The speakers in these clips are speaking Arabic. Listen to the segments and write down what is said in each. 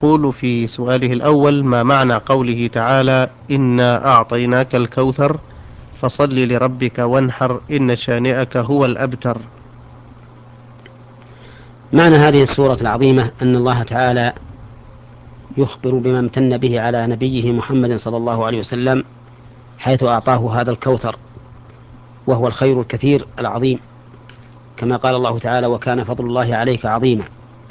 يقول في سؤاله الأول: ما معنى قوله تعالى: إنا أعطيناك الكوثر فصل لربك وانحر إن شانئك هو الأبتر؟ معنى هذه السورة العظيمة أن الله تعالى يخبر بما امتن به على نبيه محمد صلى الله عليه وسلم، حيث أعطاه هذا الكوثر، وهو الخير الكثير العظيم، كما قال الله تعالى: وكان فضل الله عليك عظيما.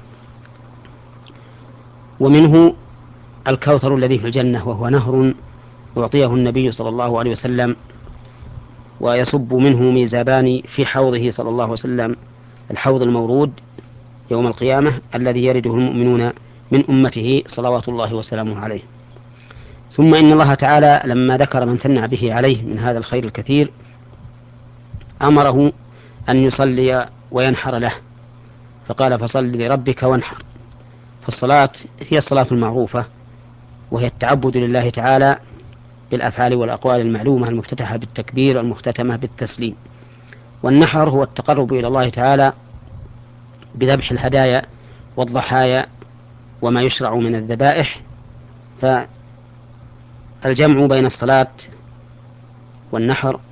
ومنه الكوثر الذي في الجنة، وهو نهر أعطيه النبي صلى الله عليه وسلم، ويصب منه ميزابان في حوضه صلى الله عليه وسلم، الحوض المورود يوم القيامة الذي يرده المؤمنون من أمته صلوات الله وسلامه عليه. ثم إن الله تعالى لما ذكر من امتن به عليه من هذا الخير الكثير أمره أن يصلي وينحر له، فقال: فصل لربك وانحر. فالصلاة هي الصلاة المعروفة، وهي التعبد لله تعالى بالأفعال والأقوال المعلومة، المفتتحة بالتكبير والمختتمة بالتسليم. والنحر هو التقرب إلى الله تعالى بذبح الهدايا والضحايا وما يشرع من الذبائح. فالجمع بين الصلاة والنحر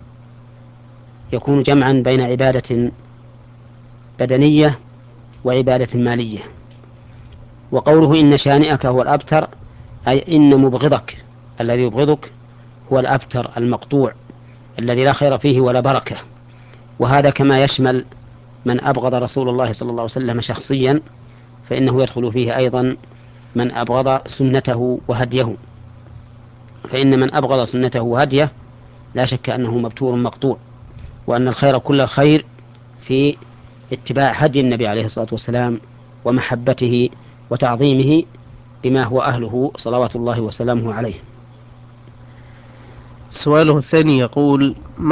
يكون جمعا بين عبادة بدنية وعبادة مالية. وقوله إن شانئك هو الأبتر، أي إن مبغضك الذي يبغضك هو الأبتر المقطوع الذي لا خير فيه ولا بركة. وهذا كما يشمل من أبغض رسول الله صلى الله عليه وسلم شخصيا، فإنه يدخل فيه أيضا من أبغض سنته وهديه، فإن من أبغض سنته وهديه لا شك أنه مبتور مقطوع، وأن الخير كل الخير في اتباع هدي النبي عليه الصلاة والسلام ومحبته وتعظيمه بما هو أهله صلوات الله وسلامه عليه. سؤاله الثاني يقول: